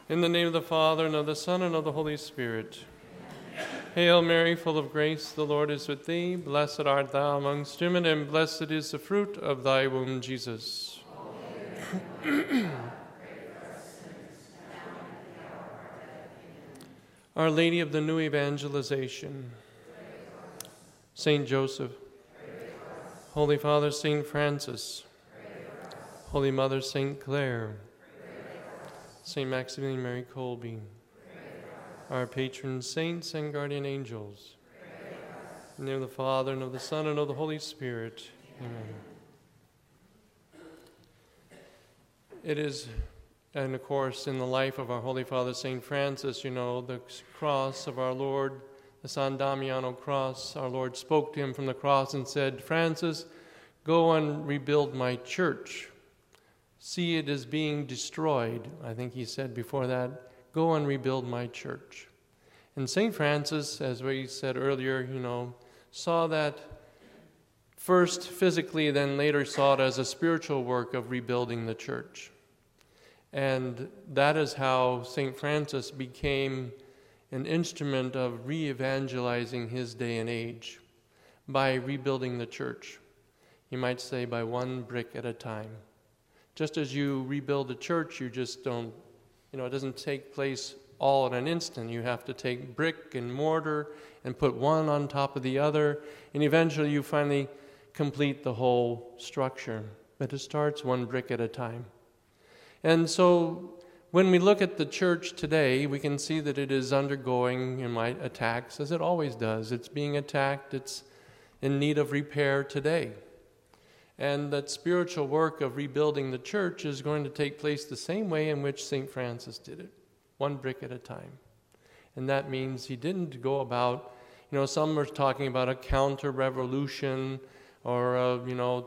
In the name of the Father, and of the Son, and of the Holy Spirit. Hail Mary, full of grace, the Lord is with thee. Blessed art thou amongst women, and blessed is the fruit of thy womb, Jesus. Our Lady of the New Evangelization, Saint Joseph, Holy Father Saint Francis, Holy Mother Saint Clare, Saint Maximilian Mary Kolbe, our patron saints and guardian angels. In the name of the Father, and of the Son, and of the Holy Spirit. Amen. It is, and of course, in the life of our Holy Father Saint Francis, you know, the cross of our Lord, the San Damiano cross, our Lord spoke to him from the cross and said, "Francis, go and rebuild my church. See, it is being destroyed." I think he said before that, "Go and rebuild my church." And St. Francis, as we said earlier, you know, saw that first physically, then later saw it as a spiritual work of rebuilding the church. And that is how St. Francis became an instrument of re-evangelizing his day and age, by rebuilding the church. You might say by one brick at a time. Just as you rebuild a church, you just don't, it doesn't take place all in an instant. You have to take brick and mortar and put one on top of the other, and eventually you finally complete the whole structure. But it starts one brick at a time. And so when we look at the church today, we can see that it is undergoing attacks, as it always does. It's being attacked. It's in need of repair today. And that spiritual work of rebuilding the church is going to take place the same way in which St. Francis did it, one brick at a time. And that means he didn't go about, some are talking about a counter-revolution or,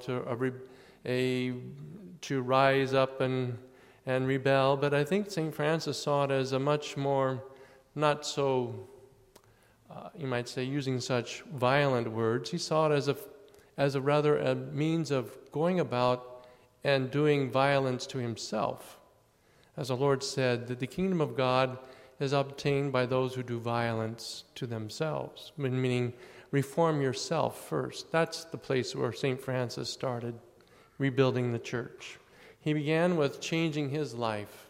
to rise up and rebel. But I think St. Francis saw it as a much more, not so, you might say, using such violent words. He saw it as a means of going about and doing violence to himself. As the Lord said, that the kingdom of God is obtained by those who do violence to themselves, meaning reform yourself first. That's the place where St. Francis started rebuilding the church. He began with changing his life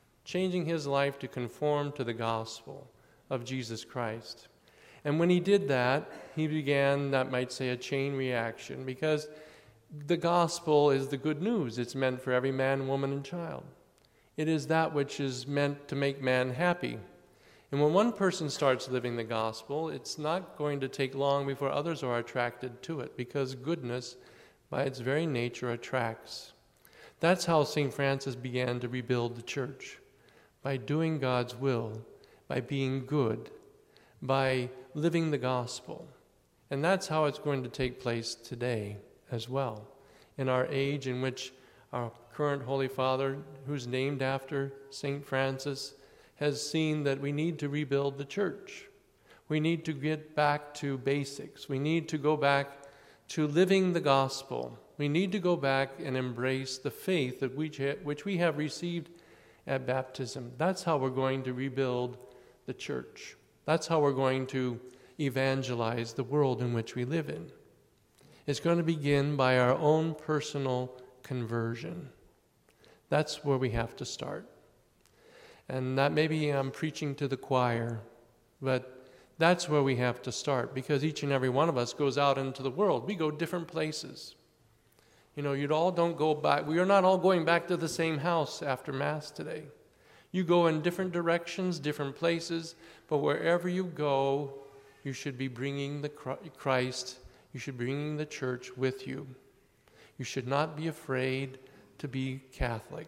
to conform to the gospel of Jesus Christ. And when he did that, he began, that might say, a chain reaction, because the gospel is the good news. It's meant for every man, woman, and child. It is that which is meant to make man happy. And when one person starts living the gospel, it's not going to take long before others are attracted to it, because goodness, by its very nature, attracts. That's how St. Francis began to rebuild the church, by doing God's will, by being good, by living the gospel. And that's how it's going to take place today as well, in our age in which our current Holy Father, who's named after St. Francis, has seen that we need to rebuild the church. We need to get back to basics. We need to go back to living the gospel. We need to go back and embrace the faith that which we have received at baptism. That's how we're going to rebuild the church. That's how we're going to evangelize the world in which we live in. It's going to begin by our own personal conversion. That's where we have to start. And that maybe I'm preaching to the choir, but that's where we have to start, because each and every one of us goes out into the world. We go different places. You all don't go back. We are not all going back to the same house after Mass today. You go in different directions, different places, but wherever you go, you should be bringing the Christ. You should be bringing the church with you. You should not be afraid to be Catholic.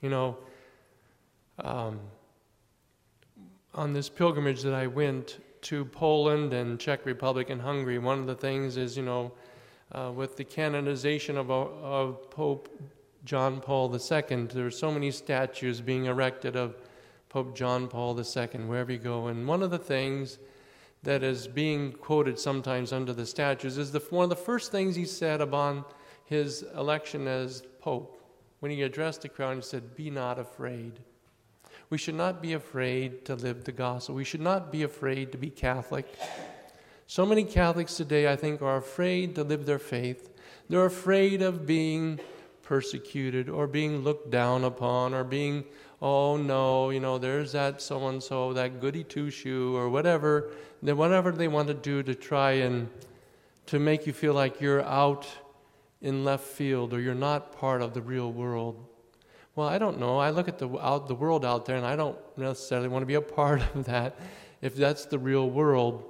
On this pilgrimage that I went to Poland and Czech Republic and Hungary, one of the things is, with the canonization of Pope John Paul II, there are so many statues being erected of Pope John Paul II wherever you go. And one of the things that is being quoted sometimes under the statues is one of the first things he said upon his election as Pope. When he addressed the crowd, he said, "Be not afraid." We should not be afraid to live the gospel. We should not be afraid to be Catholic. So many Catholics today, I think, are afraid to live their faith. They're afraid of being persecuted or being looked down upon or being, oh no, there's that so-and-so, that goody two-shoe or whatever they want to do to try and to make you feel like you're out in left field or you're not part of the real world. Well, I don't know. I look at the world out there and I don't necessarily want to be a part of that if that's the real world,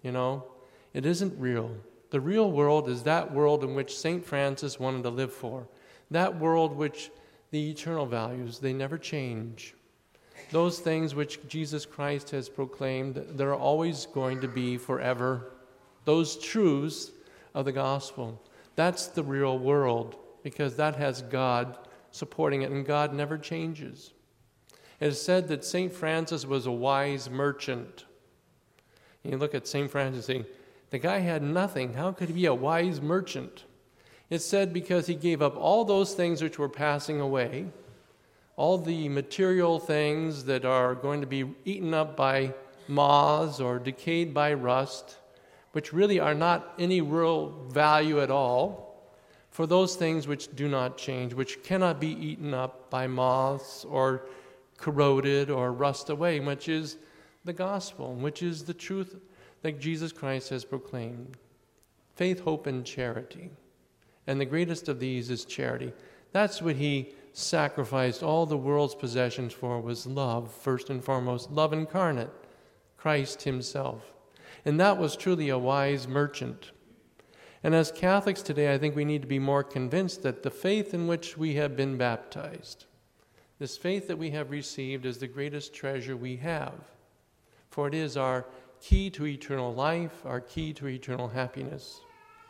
It isn't real. The real world is that world in which St. Francis wanted to live for. That world which the eternal values, they never change. Those things which Jesus Christ has proclaimed, they're always going to be forever. Those truths of the gospel. That's the real world because that has God supporting it and God never changes. It is said that St. Francis was a wise merchant. You look at St. Francis and say, the guy had nothing. How could he be a wise merchant? It's said because he gave up all those things which were passing away, all the material things that are going to be eaten up by moths or decayed by rust, which really are not any real value at all, for those things which do not change, which cannot be eaten up by moths or corroded or rust away, which is the gospel, which is the truth that Jesus Christ has proclaimed. Faith, hope, and charity. And the greatest of these is charity. That's what he sacrificed all the world's possessions for, was love, first and foremost, love incarnate, Christ himself. And that was truly a wise merchant. And as Catholics today, I think we need to be more convinced that the faith in which we have been baptized, this faith that we have received, is the greatest treasure we have. For it is our key to eternal life, our key to eternal happiness.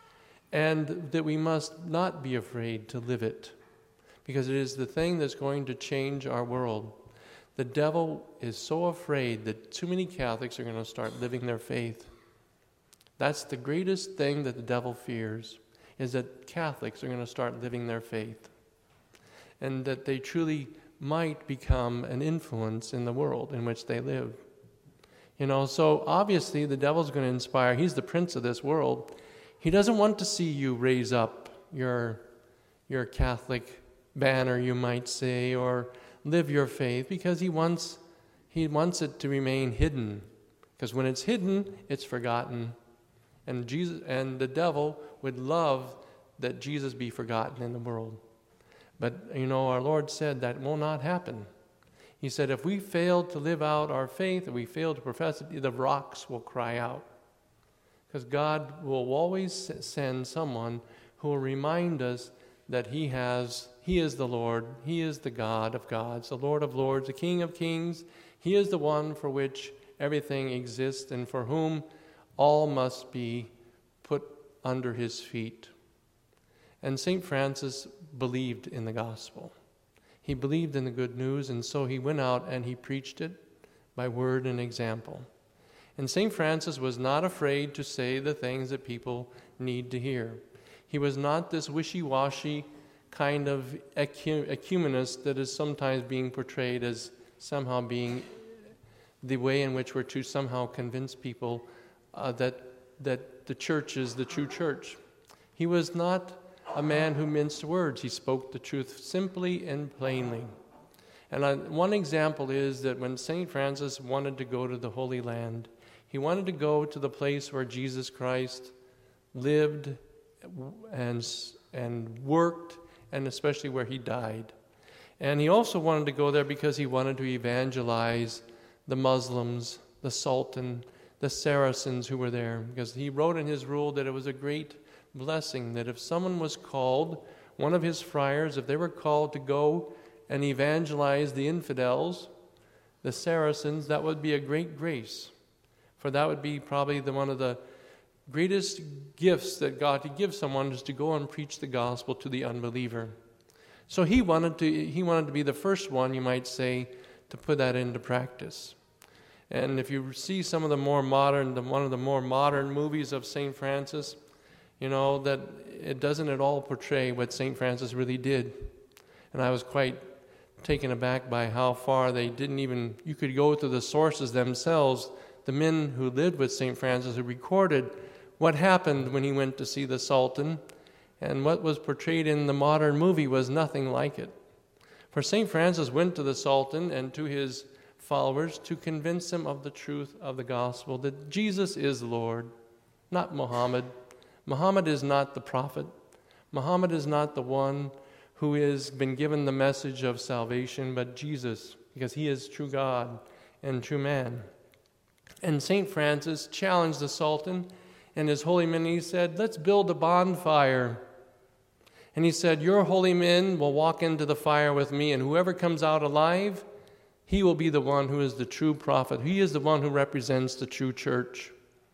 And that we must not be afraid to live it, because it is the thing that's going to change our world. The devil is so afraid that too many Catholics are going to start living their faith. That's the greatest thing that the devil fears, is that Catholics are going to start living their faith, and that they truly might become an influence in the world in which they live. So obviously the devil's going to inspire. He's the prince of this world. He doesn't want to see you raise up your Catholic banner, you might say, or live your faith, because he wants it to remain hidden. Because when it's hidden, it's forgotten. And the devil would love that Jesus be forgotten in the world. But our Lord said that will not happen. He said, if we fail to live out our faith, if we fail to profess it, the rocks will cry out. Because God will always send someone who will remind us that He is the Lord, He is the God of gods, the Lord of lords, the King of kings. He is the one for which everything exists and for whom all must be put under His feet. And St. Francis believed in the gospel. He believed in the good news, and so he went out and he preached it by word and example. And St. Francis was not afraid to say the things that people need to hear. He was not this wishy-washy kind of ecumenist that is sometimes being portrayed as somehow being the way in which we're to somehow convince people that the church is the true church. He was not a man who minced words. He spoke the truth simply and plainly. And one example is that when St. Francis wanted to go to the Holy Land, he wanted to go to the place where Jesus Christ lived and worked, and especially where he died. And he also wanted to go there because he wanted to evangelize the Muslims, the Sultan, the Saracens who were there, because he wrote in his rule that it was a great blessing that if someone was called, one of his friars, if they were called to go and evangelize the infidels, the Saracens, that would be a great grace. For that would be probably one of the greatest gifts that God could give someone, is to go and preach the gospel to the unbeliever. So he wanted to be the first one, you might say, to put that into practice. And if you see some of the more modern, one of the more modern movies of St. Francis, that it doesn't at all portray what St. Francis really did. And I was quite taken aback by how far they didn't even, you could go to the sources themselves, the men who lived with St. Francis who recorded what happened when he went to see the Sultan, and what was portrayed in the modern movie was nothing like it. For St. Francis went to the Sultan and to his followers to convince them of the truth of the gospel, that Jesus is Lord, not Muhammad. Muhammad is not the prophet. Muhammad is not the one who has been given the message of salvation, but Jesus, because he is true God and true man. And St. Francis challenged the Sultan and his holy men. He said, let's build a bonfire. And he said, your holy men will walk into the fire with me, and whoever comes out alive, he will be the one who is the true prophet. He is the one who represents the true church.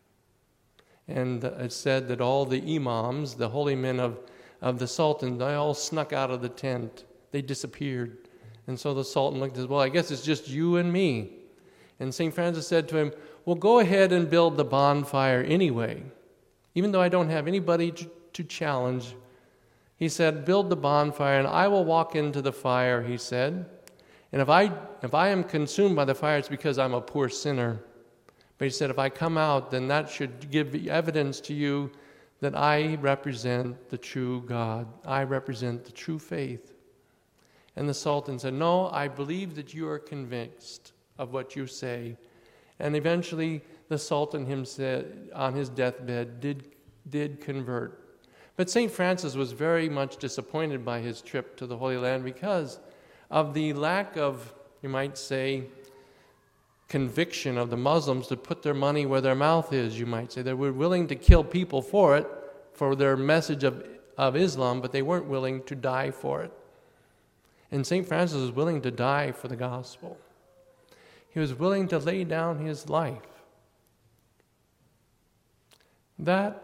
And it's said that all the imams, the holy men of the Sultan, they all snuck out of the tent. They disappeared. And so the Sultan looked and said, well, I guess it's just you and me. And St. Francis said to him, well, go ahead and build the bonfire anyway. Even though I don't have anybody to challenge, he said, build the bonfire and I will walk into the fire, he said. And if I am consumed by the fire, it's because I'm a poor sinner. But he said, if I come out, then that should give evidence to you that I represent the true God. I represent the true faith. And the Sultan said, no, I believe that you are convinced of what you say. And eventually the Sultan himself, on his deathbed, did convert. But St. Francis was very much disappointed by his trip to the Holy Land because of the lack of, you might say, conviction of the Muslims to put their money where their mouth is, you might say. They were willing to kill people for it, for their message of Islam, but they weren't willing to die for it. And St. Francis was willing to die for the gospel. He was willing to lay down his life. That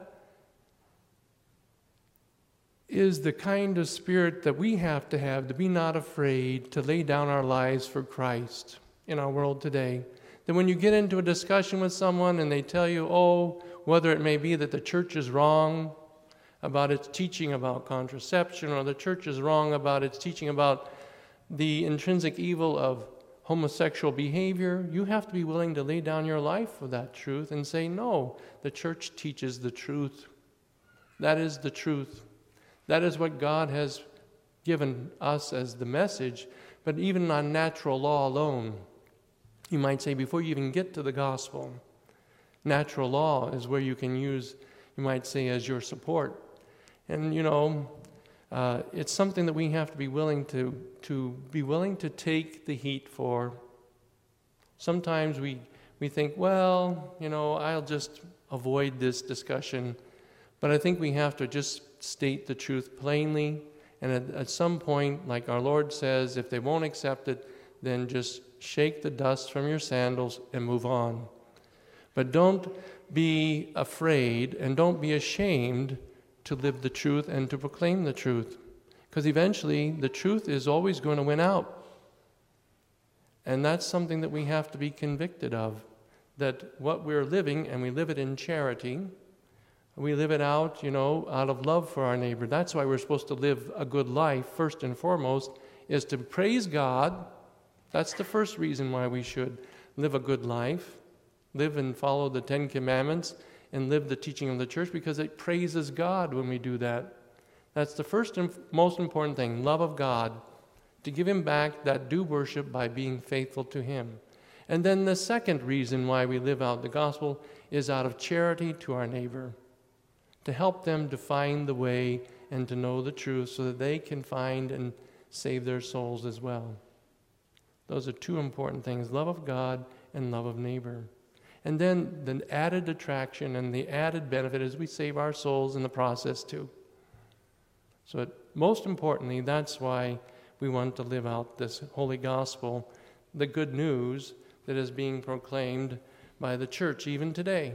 is the kind of spirit that we have to be not afraid to lay down our lives for Christ in our world today. That when you get into a discussion with someone and they tell you, whether it may be that the church is wrong about its teaching about contraception, or the church is wrong about its teaching about the intrinsic evil of homosexual behavior, you have to be willing to lay down your life for that truth and say, no, the church teaches the truth. That is the truth. That is what God has given us as the message. But even on natural law alone, you might say, before you even get to the gospel, natural law is where you can use, you might say, as your support. And, it's something that we have to be willing to take the heat for. Sometimes we think, I'll just avoid this discussion. But I think we have to just state the truth plainly. And at some point, like our Lord says, if they won't accept it, then just shake the dust from your sandals and move on. But don't be afraid and don't be ashamed to live the truth and to proclaim the truth. Because eventually, the truth is always going to win out. And that's something that we have to be convicted of. That what we're living, and we live it in charity, we live it out, out of love for our neighbor. That's why we're supposed to live a good life, first and foremost, is to praise God. That's the first reason why we should live a good life, live and follow the 10 Commandments, and live the teaching of the church, because it praises God when we do that. That's the first and most important thing, love of God, to give Him back that due worship by being faithful to Him. And then the second reason why we live out the gospel is out of charity to our neighbor, to help them to find the way and to know the truth so that they can find and save their souls as well. Those are two important things, love of God and love of neighbor. And then the added attraction and the added benefit is we save our souls in the process too. So most importantly, that's why we want to live out this holy gospel, the good news that is being proclaimed by the church even today.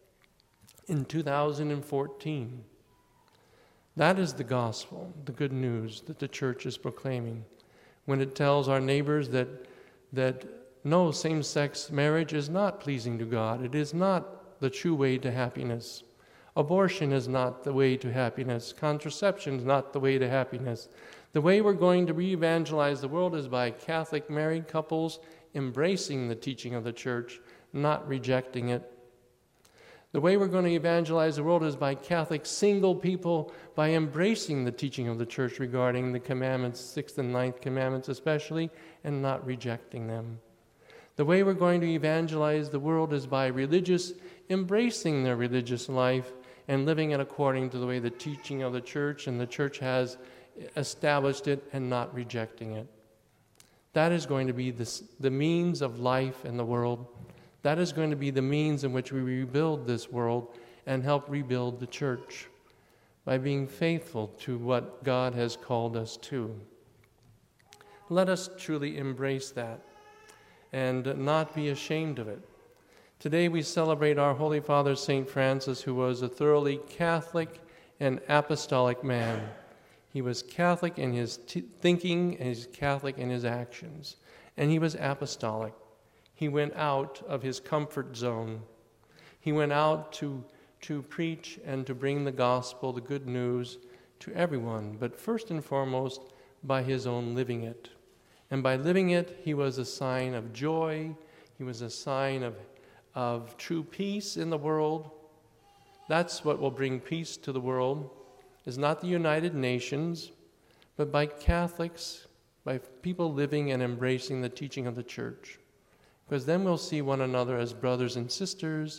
In 2014. That is the gospel, the good news that the church is proclaiming. When it tells our neighbors that no, same-sex marriage is not pleasing to God. It is not the true way to happiness. Abortion is not the way to happiness. Contraception is not the way to happiness. The way we're going to re-evangelize the world is by Catholic married couples embracing the teaching of the church, not rejecting it. The way we're going to evangelize the world is by Catholic single people, by embracing the teaching of the church regarding the commandments, 6th and 9th commandments especially, and not rejecting them. The way we're going to evangelize the world is by religious embracing their religious life and living it according to the way the teaching of the church and the church has established it, and not rejecting it. That is going to be the means of life in the world. That is going to be the means in which we rebuild this world and help rebuild the church, by being faithful to what God has called us to. Let us truly embrace that and not be ashamed of it. Today we celebrate our Holy Father, St. Francis, who was a thoroughly Catholic and apostolic man. He was Catholic in his thinking, and he's Catholic in his actions. And he was apostolic. He went out of his comfort zone. He went out to preach and to bring the gospel, the good news, to everyone, but first and foremost by his own living it. And by living it, he was a sign of joy. He was a sign of true peace in the world. That's what will bring peace to the world, is not the United Nations, but by Catholics, by people living and embracing the teaching of the church. Because then we'll see one another as brothers and sisters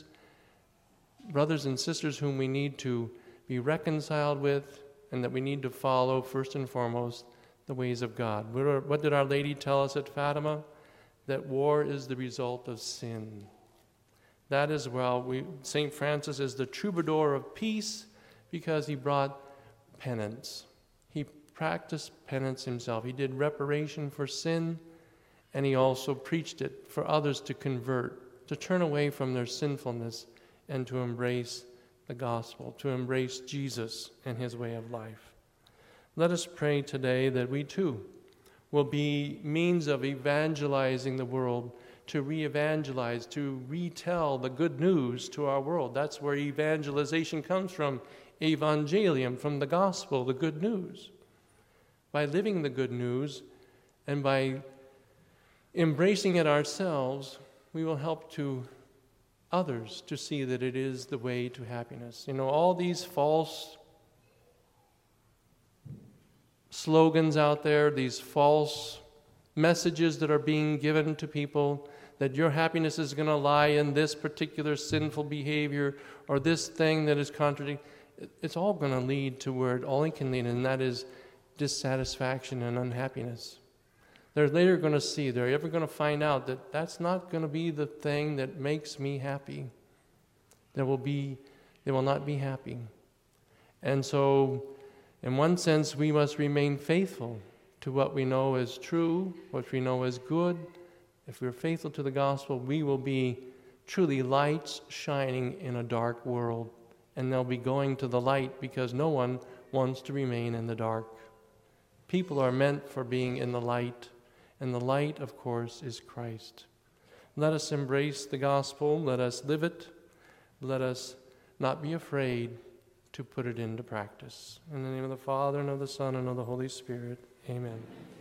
whom we need to be reconciled with, and that we need to follow first and foremost the ways of God. What did Our Lady tell us at Fatima? That war is the result of sin. That is why St. Francis is the troubadour of peace, because he brought penance. He practiced penance himself. He did reparation for sin, and he also preached it for others to convert, to turn away from their sinfulness and to embrace the gospel, to embrace Jesus and his way of life. Let us pray today that we too will be means of evangelizing the world, to re-evangelize, to retell the good news to our world. That's where evangelization comes from. Evangelium, from the gospel, the good news. By living the good news and by embracing it ourselves, we will help to others to see that it is the way to happiness. All these false slogans out there, these false messages that are being given to people, that your happiness is going to lie in this particular sinful behavior or this thing that is contradicting. It's all going to lead to where it only can lead, and that is dissatisfaction and unhappiness. They're later going to see, they're ever going to find out that that's not going to be the thing that makes me happy. They will not be happy. And so, in one sense, we must remain faithful to what we know is true, what we know is good. If we're faithful to the gospel, we will be truly lights shining in a dark world. And they'll be going to the light, because no one wants to remain in the dark. People are meant for being in the light, and the light, of course, is Christ. Let us embrace the gospel. Let us live it. Let us not be afraid to put it into practice. In the name of the Father, and of the Son, and of the Holy Spirit, amen.